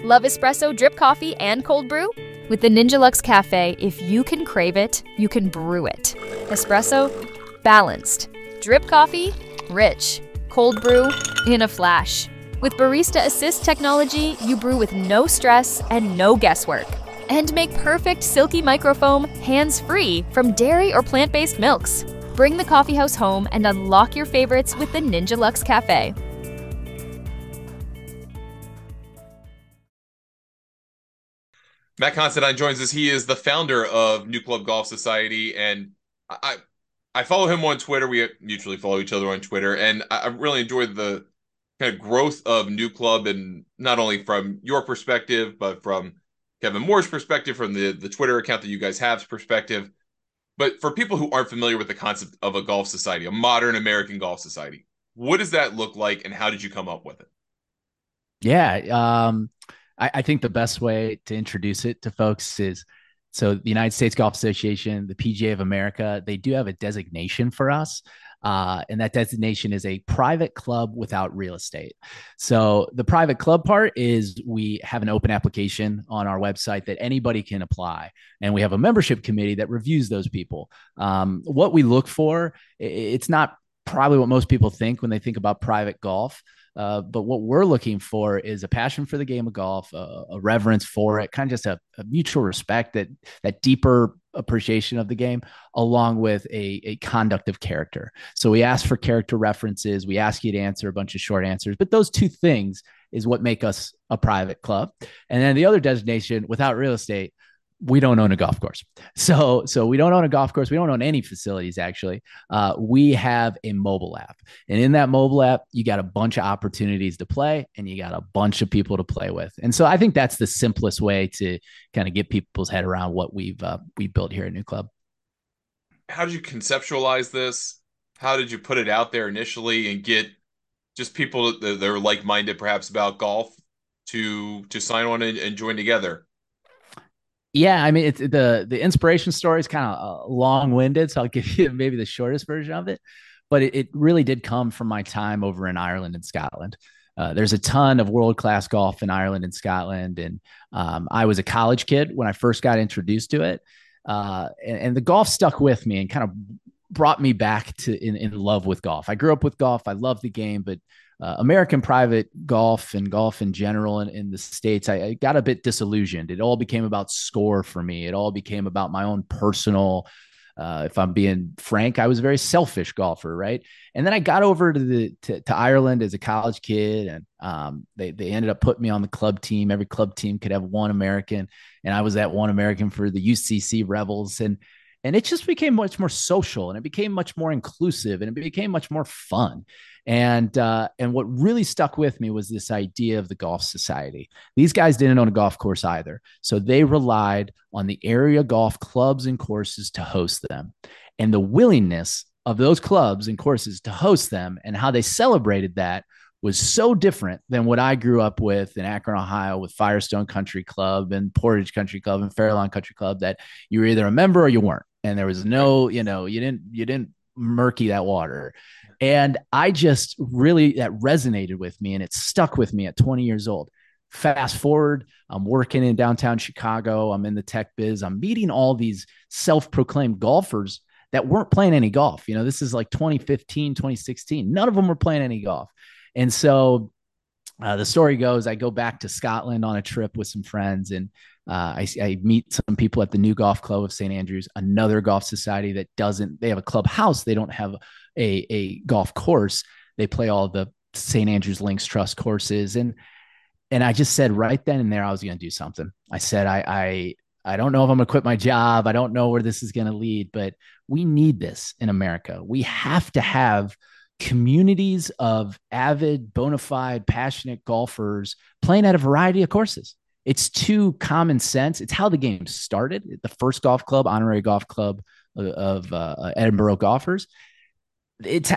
Love espresso, drip coffee, and cold brew? With the Ninja Luxe Cafe, if you can crave it, you can brew it. Espresso, balanced. Drip coffee, rich. Cold brew, in a flash. With Barista Assist technology, you brew with no stress and no guesswork. And make perfect silky microfoam hands-free from dairy or plant-based milks. Bring the coffeehouse home and unlock your favorites with the Ninja Luxe Cafe. Matt Considine joins us. He is the founder of New Club Golf Society, and I follow him on Twitter. We mutually follow each other on Twitter, and I really enjoyed the kind of growth of New Club, and not only from your perspective, but from Kevin Moore's perspective, from the Twitter account that you guys have's perspective. But for people who aren't familiar with the concept of a golf society, a modern American golf society, what does that look like, and how did you come up with it? Yeah, I think the best way to introduce it to folks is, so the United States Golf Association, the PGA of America, they do have a designation for us. And that designation is a private club without real estate. So the private club part is we have an open application on our website that anybody can apply. And we have a membership committee that reviews those people. What we look for, it's not probably what most people think when they think about private golf. But what we're looking for is a passion for the game of golf, a reverence for it, kind of just a mutual respect, that deeper appreciation of the game, along with a conduct of character. So we ask for character references. We ask you to answer a bunch of short answers, but those two things is what make us a private club. And then the other designation, without real estate, we don't own a golf course. So we don't own a golf course. We don't own any facilities, actually. We have a mobile app. And in that mobile app, you got a bunch of opportunities to play, and you got a bunch of people to play with. And so I think that's the simplest way to kind of get people's head around what we built here at New Club. How did you conceptualize this? How did you put it out there initially and get just people that are like-minded perhaps about golf to sign on and join together? Yeah, I mean, it's the inspiration story is kind of long-winded, so I'll give you maybe the shortest version of it. But it really did come from my time over in Ireland and Scotland. There's a ton of world-class golf in Ireland and Scotland, and I was a college kid when I first got introduced to it, and the golf stuck with me and kind of brought me back to in love with golf. I grew up with golf. I love the game, but American private golf and golf in general in the States, I got a bit disillusioned. It all became about score for me. It all became about my own personal, if I'm being frank, I was a very selfish golfer, right? And then I got over to Ireland as a college kid, and they ended up putting me on the club team. Every club team could have one American, and I was that one American for the UCC Rebels. And it just became much more social, and it became much more inclusive, and it became much more fun. And what really stuck with me was this idea of the golf society. These guys didn't own a golf course either. So they relied on the area golf clubs and courses to host them. And the willingness of those clubs and courses to host them and how they celebrated that was so different than what I grew up with in Akron, Ohio, with Firestone Country Club and Portage Country Club and Fairlawn Country Club, that you were either a member or you weren't. And there was no, you didn't murky that water. And I just really, that resonated with me, and it stuck with me at 20 years old. Fast forward, I'm working in downtown Chicago. I'm in the tech biz. I'm meeting all these self-proclaimed golfers that weren't playing any golf. This is like 2015, 2016. None of them were playing any golf. And so the story goes, I go back to Scotland on a trip with some friends, and I meet some people at the New Golf Club of St. Andrews, another golf society that they have a clubhouse. They don't have a golf course. They play all the St. Andrews Links Trust courses. And I just said right then and there, I was going to do something. I said, I don't know if I'm going to quit my job. I don't know where this is going to lead, but we need this in America. We have to have communities of avid, bona fide, passionate golfers playing at a variety of courses. It's too common sense. It's how the game started. The first golf club, honorary golf club of Edinburgh golfers. It's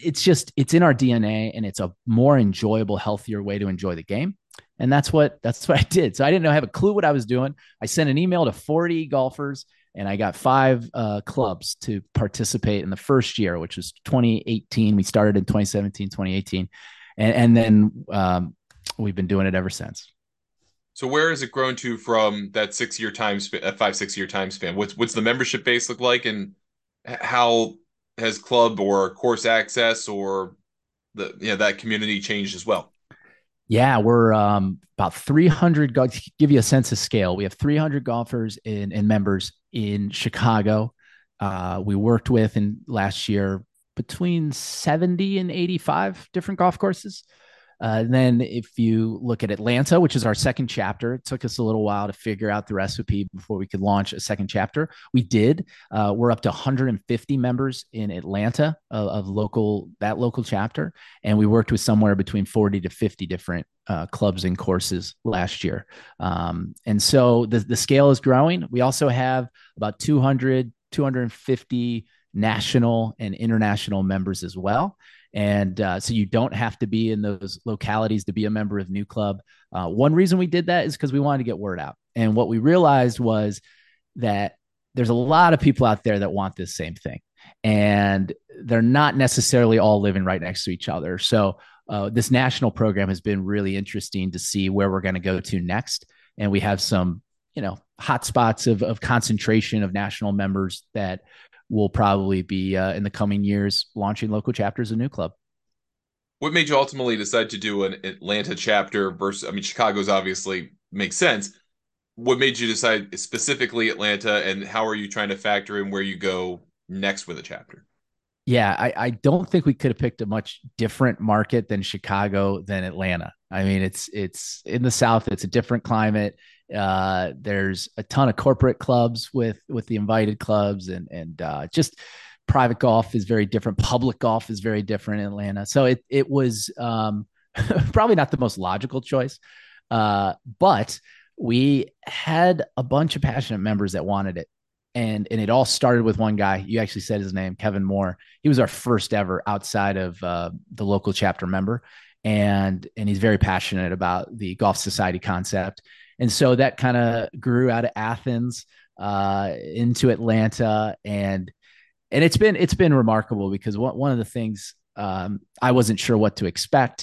in our DNA, and it's a more enjoyable, healthier way to enjoy the game. And that's what I did. So I didn't have a clue what I was doing. I sent an email to 40 golfers, and I got 5 clubs to participate in the first year, which was 2018. We started in 2017, 2018. And then we've been doing it ever since. So where has it grown to from that 6 year time span, 5, 6 year time span? What's the membership base look like, and how has club or course access or that community changed as well? Yeah, we're about 300. To give you a sense of scale, we have 300 golfers and members in Chicago. We worked with in last year between 70 and 85 different golf courses. And then if you look at Atlanta, which is our second chapter, it took us a little while to figure out the recipe before we could launch a second chapter. We did. We're up to 150 members in Atlanta of local chapter, and we worked with somewhere between 40 to 50 different clubs and courses last year. And so the scale is growing. We also have about 250 national and international members as well. And so you don't have to be in those localities to be a member of New Club. One reason we did that is because we wanted to get word out. And what we realized was that there's a lot of people out there that want this same thing. And they're not necessarily all living right next to each other. So this national program has been really interesting to see where we're going to go to next. And we have some, hot spots of concentration of national members that will probably be in the coming years launching local chapters of New Club. What made you ultimately decide to do an Atlanta chapter versus, I mean, Chicago's obviously makes sense. What made you decide specifically Atlanta, and how are you trying to factor in where you go next with a chapter? Yeah, I don't think we could have picked a much different market than Chicago than Atlanta. I mean, it's in the South. It's a different climate. There's a ton of corporate clubs with the invited clubs, and just private golf is very different. Public golf is very different in Atlanta. So it was probably not the most logical choice, but we had a bunch of passionate members that wanted it. And it all started with one guy. You actually said his name, Kevin Moore. He was our first ever outside of the local chapter member. And he's very passionate about the Golf Society concept. And so that kind of grew out of Athens into Atlanta. And it's been remarkable because one of the things I wasn't sure what to expect.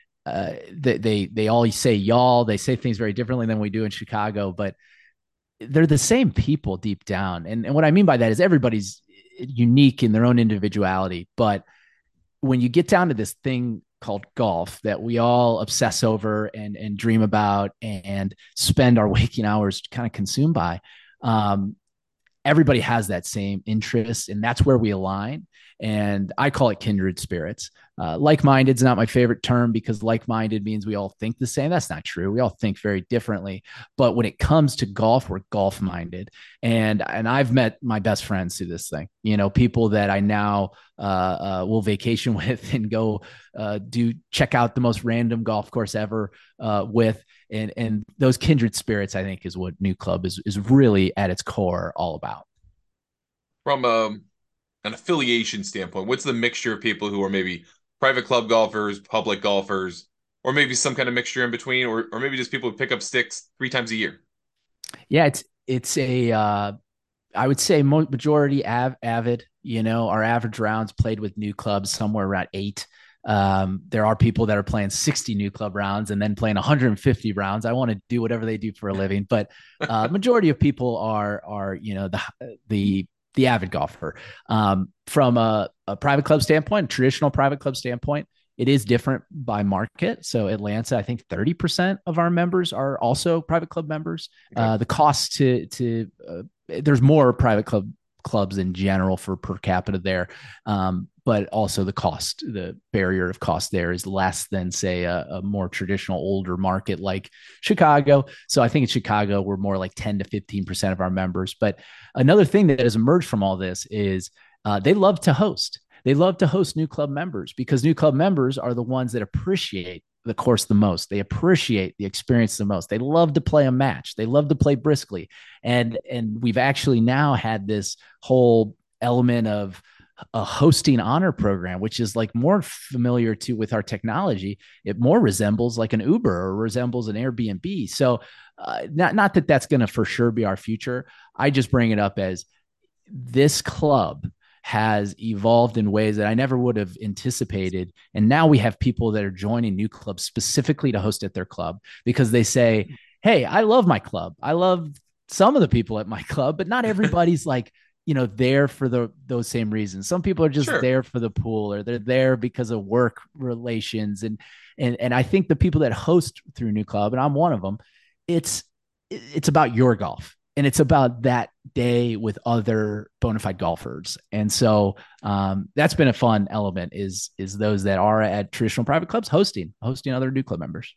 They all say y'all. They say things very differently than we do in Chicago, but they're the same people deep down. And what I mean by that is everybody's unique in their own individuality. But when you get down to this thing called golf that we all obsess over and dream about and spend our waking hours kind of consumed by, everybody has that same interest, and that's where we align. And I call it kindred spirits. Like-minded is not my favorite term because like-minded means we all think the same. That's not true. We all think very differently. But when it comes to golf, we're golf-minded. And I've met my best friends through this thing. People that I now will vacation with and go check out the most random golf course ever with. And those kindred spirits, I think, is what New Club is really at its core all about. From an affiliation standpoint, what's the mixture of people who are maybe private club golfers, public golfers, or maybe some kind of mixture in between, or maybe just people who pick up sticks 3 times a year? Yeah, it's a I would say majority avid. Our average rounds played with New Clubs somewhere around 8. There are people that are playing 60 New Club rounds and then playing 150 rounds. I want to do whatever they do for a living, but majority of people are the avid golfer. From a private club standpoint, traditional private club standpoint, it is different by market. So Atlanta, I think 30% of our members are also private club members. Okay. The cost there's more private clubs in general for per capita there. But also the barrier of cost there is less than, say, a more traditional older market like Chicago. So I think in Chicago, we're more like 10 to 15% of our members. But another thing that has emerged from all this is they love to host. They love to host New Club members because New Club members are the ones that appreciate the course the most. They appreciate the experience the most. They love to play a match. They love to play briskly. And we've actually now had this whole element of a hosting honor program, which is like more familiar with our technology. It more resembles like an Uber or resembles an Airbnb. So not that that's going to for sure be our future. I just bring it up as this club has evolved in ways that I never would have anticipated. And now we have people that are joining New Club specifically to host at their club because they say, hey, I love my club. I love some of the people at my club, but not everybody's like, there for those same reasons. Some people are just Sure. there for the pool, or they're there because of work relations. And I think the people that host through New Club, and I'm one of them, it's it's about your golf, and it's about that day with other bona fide golfers. And so that's been a fun element, is those that are at traditional private clubs hosting other New Club members.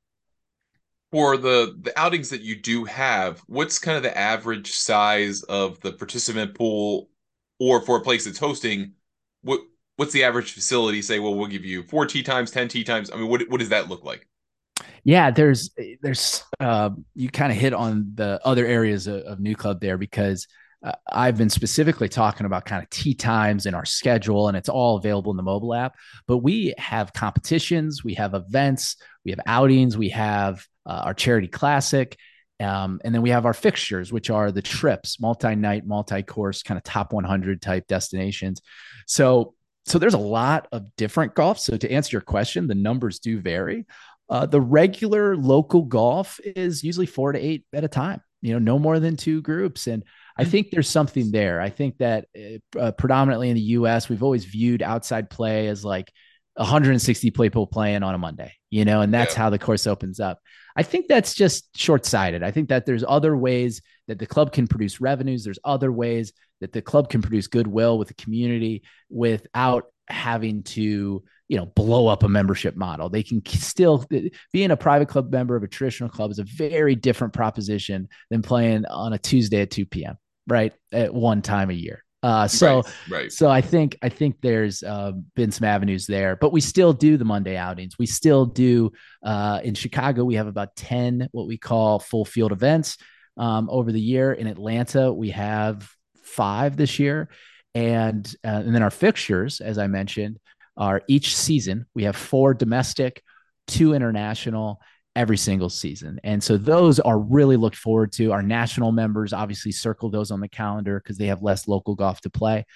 For the outings that you do have, what's kind of the average size of the participant pool, or for a place that's hosting, what what's the average facility say, well, we'll give you four tee times, 10 tee times? I mean, what does that look like? Yeah, there's you kind of hit on the other areas of New Club there, because I've been specifically talking about kind of tee times in our schedule, and it's all available in the mobile app. But we have competitions, we have events, we have outings, we have our charity classic, and then we have our fixtures, which are the trips, multi-night, multi-course, kind of top 100 type destinations. So so there's a lot of different golf. So to answer your question, the numbers do vary. The regular local golf is usually 4 to 8 at a time, no more than two groups. And I think there's something there. I think that predominantly in the US, we've always viewed outside play as like 160 people playing on a Monday, and that's Yeah. how the course opens up. I think that's just short sighted. I think that there's other ways that the club can produce revenues. There's other ways that the club can produce goodwill with the community without having to blow up a membership model. They can still, being a private club member of a traditional club is a very different proposition than playing on a Tuesday at 2 p.m. right at one time a year. So Right, right. so I think there's been some avenues there, but we still do the Monday outings. We still do in Chicago. We have about 10 what we call full field events over the year. In Atlanta, we have 5 this year, and then our fixtures, as I mentioned, are each season we have 4 domestic, 2 international every single season. And so those are really looked forward to. Our national members obviously circle those on the calendar because they have less local golf to play.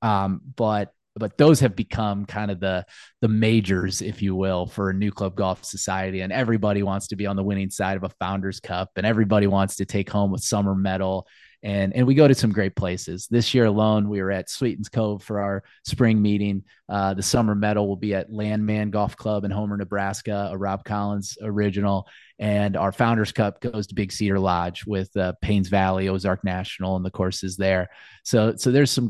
But those have become kind of the majors, if you will, for a New Club Golf Society. And everybody wants to be on the winning side of a Founders Cup, and everybody wants to take home a summer medal. And we go to some great places. This year alone, we were at Sweetens Cove for our spring meeting. The summer medal will be at Landman Golf Club in Homer, Nebraska, a Rob Collins original. And our Founders Cup goes to Big Cedar Lodge with Paynes Valley, Ozark National, and the courses there. So there's some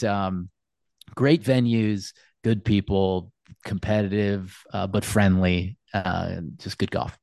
great venues, good people, competitive, but friendly, just good golf.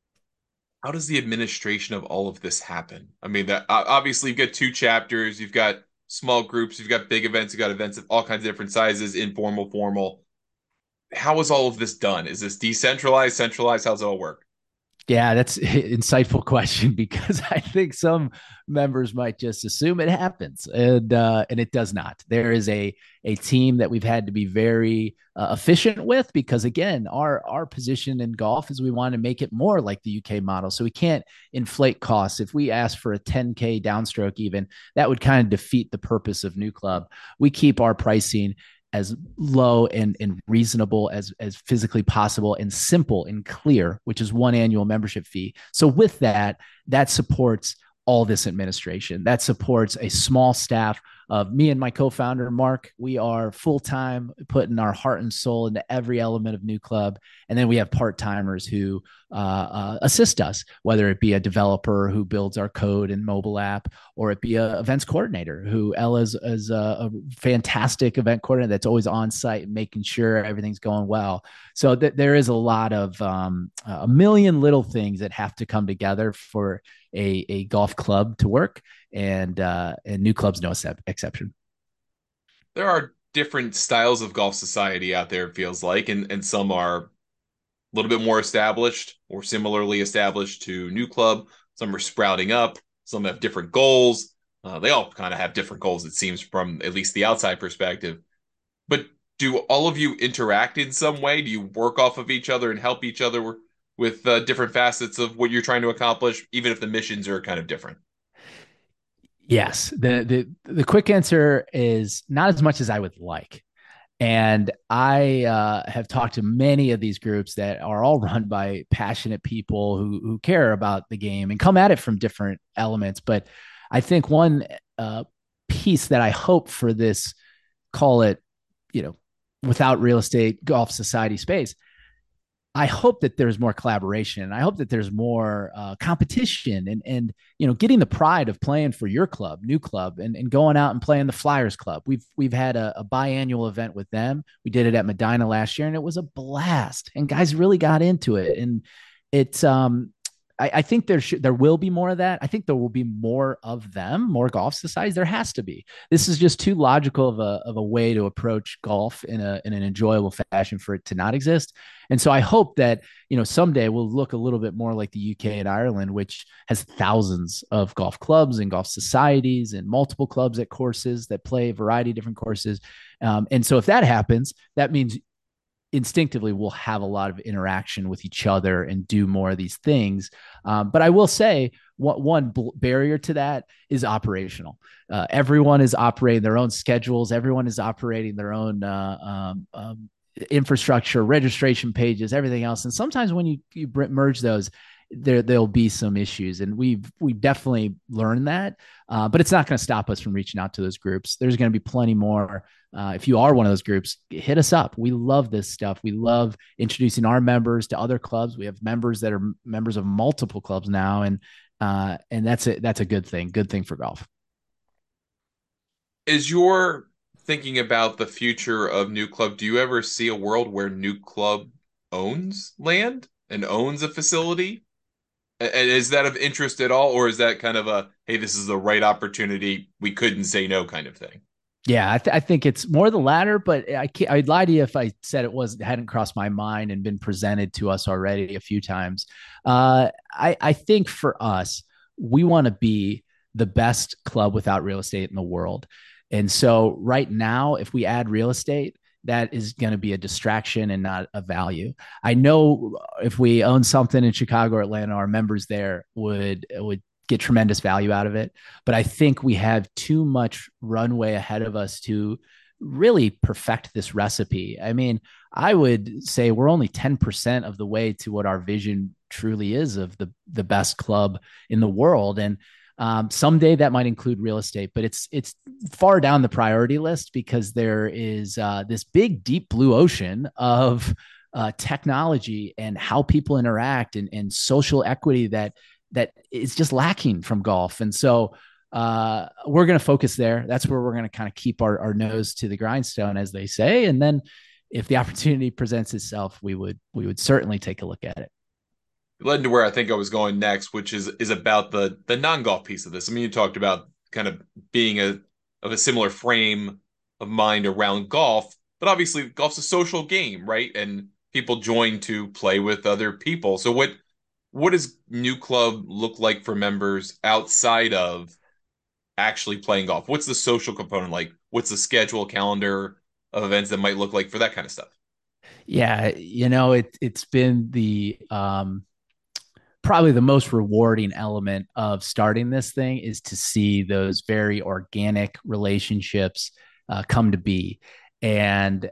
How does the administration of all of this happen? I mean, that obviously you've got two chapters, you've got small groups, you've got big events, you've got events of all kinds of different sizes, informal, formal. How is all of this done? Is this decentralized, centralized? How's it all work? Yeah, that's an insightful question, because I think some members might just assume it happens, and it does not. There is a team that we've had to be very efficient with, because again, our position in golf is we want to make it more like the UK model, so we can't inflate costs. If we ask for a 10K downstroke, even that would kind of defeat the purpose of New Club. We keep our pricing as low and reasonable as physically possible, and simple and clear, which is one annual membership fee. So with that, that supports all this administration. That supports a small staff of me and my co-founder, Mark. We are full-time, putting our heart and soul into every element of New Club. And then we have part-timers who assist us, whether it be a developer who builds our code and mobile app, or it be a events coordinator who Ella's is a fantastic event coordinator that's always on site, making sure everything's going well. So there is a lot of a million little things that have to come together for a golf club to work, and New Club's no exception. There are different styles of golf society out there, it feels like, and some are a little bit more established or similarly established to New Club. Some are sprouting up. Some have different goals. They all kind of have different goals, it seems, from at least the outside perspective. But do all of you interact in some way? Do you work off of each other and help each other with different facets of what you're trying to accomplish, even if the missions are kind of different? Yes, the quick answer is not as much as I would like. And I have talked to many of these groups that are all run by passionate people who care about the game and come at it from different elements. But I think one piece that I hope for this, call it, you know, without real estate golf society space, I hope that there's more collaboration. I hope that there's more competition and getting the pride of playing for your club, new club, and going out and playing the Flyers Club. We've had a biannual event with them. We did it at Medina last year, and it was a blast. And guys really got into it. And it's I think there will be more of that. I think there will be more of them, more golf societies. There has to be. This is just too logical of a way to approach golf in an enjoyable fashion for it to not exist. And so I hope that someday we'll look a little bit more like the UK and Ireland, which has thousands of golf clubs and golf societies and multiple clubs at courses that play a variety of different courses. And so if that happens, that means instinctively we'll have a lot of interaction with each other and do more of these things. But I will say one barrier to that is operational. Everyone is operating their own schedules. Everyone is operating their own infrastructure, registration pages, everything else. And sometimes when you merge those, there'll be some issues, and we definitely learned that. But it's not going to stop us from reaching out to those groups. There's going to be plenty more. If you are one of those groups, hit us up. We love this stuff. We love introducing our members to other clubs. We have members that are members of multiple clubs now, and that's it. That's a good thing. Good thing for golf. Is your thinking about the future of New Club, do you ever see a world where New Club owns land and owns a facility? And is that of interest at all, or is that kind of a, hey, this is the right opportunity, we couldn't say no kind of thing? Yeah, I think it's more the latter, but I'd lie to you if I said hadn't crossed my mind and been presented to us already a few times. I think for us, we want to be the best club without real estate in the world. And so right now, if we add real estate, that is going to be a distraction and not a value. I know if we own something in Chicago or Atlanta, our members there would get tremendous value out of it. But I think we have too much runway ahead of us to really perfect this recipe. I mean, I would say we're only 10% of the way to what our vision truly is of the best club in the world. And someday that might include real estate, but it's far down the priority list because there is this big, deep blue ocean of technology and how people interact and social equity that is just lacking from golf. And so we're going to focus there. That's where we're going to kind of keep our nose to the grindstone, as they say. And then if the opportunity presents itself, we would certainly take a look at it. Led to where I think I was going next, which is about the non-golf piece of this. I mean, you talked about kind of being of a similar frame of mind around golf, but obviously golf's a social game, right? And people join to play with other people. So what does New Club look like for members outside of actually playing golf? What's the social component like? What's the schedule calendar of events that might look like for that kind of stuff? Yeah, it's been the probably the most rewarding element of starting this thing is to see those very organic relationships come to be. And,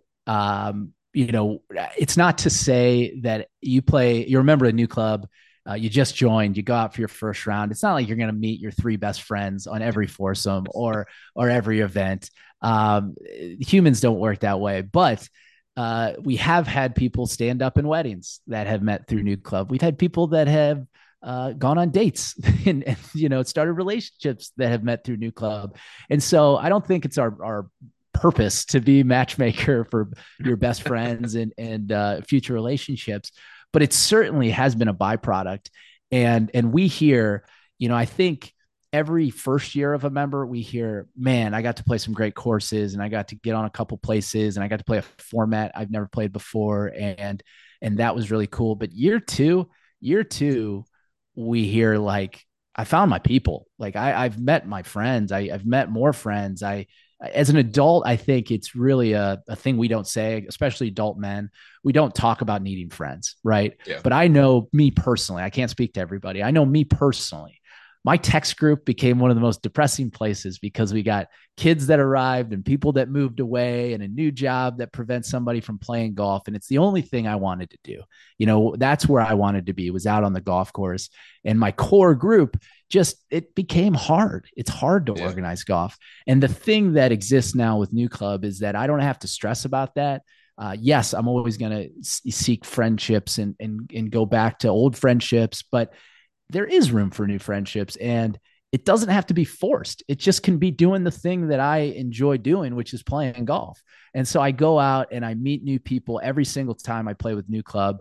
it's not to say that you remember a New Club, you just joined, you go out for your first round. It's not like you're going to meet your three best friends on every foursome or every event. Humans don't work that way, but we have had people stand up in weddings that have met through New Club. We've had people that have gone on dates and started relationships that have met through New Club. And so I don't think it's our purpose to be matchmaker for your best friends and future relationships, but it certainly has been a byproduct. And we hear, I think every first year of a member, we hear, man, I got to play some great courses and I got to get on a couple places and I got to play a format I've never played before. And that was really cool. But year two, we hear like, I found my people. Like I've met my friends. I've met more friends. As an adult, I think it's really a thing we don't say, especially adult men. We don't talk about needing friends, right? Yeah. But I know me personally, I can't speak to everybody. I know me personally. my text group became one of the most depressing places because we got kids that arrived and people that moved away and a new job that prevents somebody from playing golf. And it's the only thing I wanted to do. That's where I wanted to be, was out on the golf course. And my core group it became hard. It's hard to organize golf. And the thing that exists now with New Club is that I don't have to stress about that. Yes, I'm always going to seek friendships and go back to old friendships, but there is room for new friendships, and it doesn't have to be forced. It just can be doing the thing that I enjoy doing, which is playing golf. And so I go out and I meet new people every single time I play with New Club.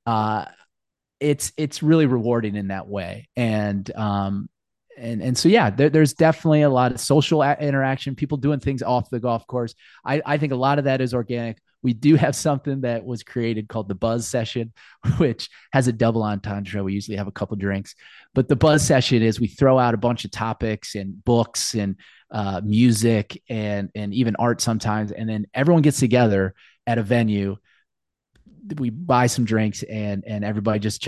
It's really rewarding in that way. And so, yeah, there's definitely a lot of social interaction, people doing things off the golf course. I think a lot of that is organic. We do have something that was created called the Buzz Session, which has a double entendre. We usually have a couple drinks, but the Buzz Session is we throw out a bunch of topics and books and music and even art sometimes. And then everyone gets together at a venue. We buy some drinks and everybody just,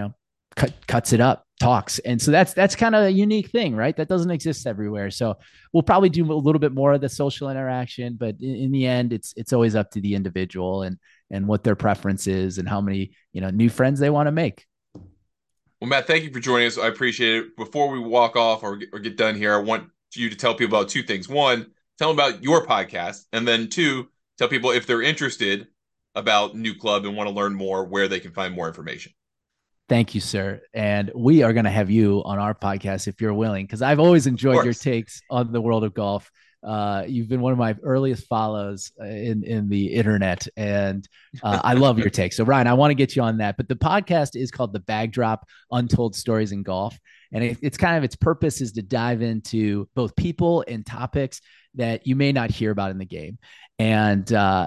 cuts it up, talks. And so that's kind of a unique thing, right? That doesn't exist everywhere. So we'll probably do a little bit more of the social interaction, but in the end, it's always up to the individual and what their preference is and how many, new friends they want to make. Well, Matt, thank you for joining us. I appreciate it. Before we walk off or get done here, I want you to tell people about two things. One, tell them about your podcast. And then two, tell people if they're interested about New Club and want to learn more, where they can find more information. Thank you, sir. And we are going to have you on our podcast if you're willing, because I've always enjoyed your takes on the world of golf. You've been one of my earliest follows in the internet, and I love your takes. So, Ryan, I want to get you on that. But the podcast is called The Bag Drop: Untold Stories in Golf. And it's kind of, its purpose is to dive into both people and topics that you may not hear about in the game. And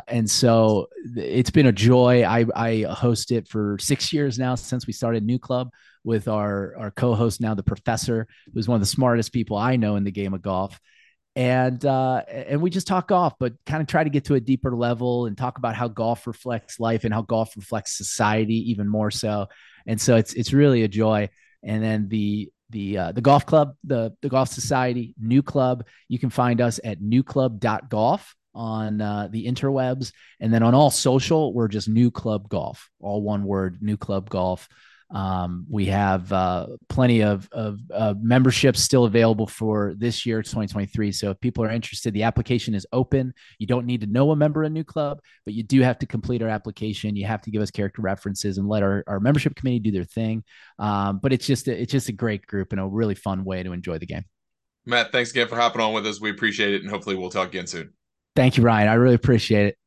so it's been a joy. I host it for 6 years now, since we started New Club, with our co-host now, the Professor, who's one of the smartest people I know in the game of golf. And we just talk golf, but kind of try to get to a deeper level and talk about how golf reflects life and how golf reflects society even more so. And so it's really a joy. And then the golf club, the Golf Society, New Club, you can find us at newclub.golf on the interwebs. And then on all social, we're just New Club Golf, all one word, New Club Golf. We have plenty of memberships still available for this year, 2023. So if people are interested, the application is open. You don't need to know a member of New Club, but you do have to complete our application. You have to give us character references and let our membership committee do their thing. But it's just a great group and a really fun way to enjoy the game. Matt, thanks again for hopping on with us. We appreciate it, and hopefully we'll talk again soon. Thank you, Ryan. I really appreciate it.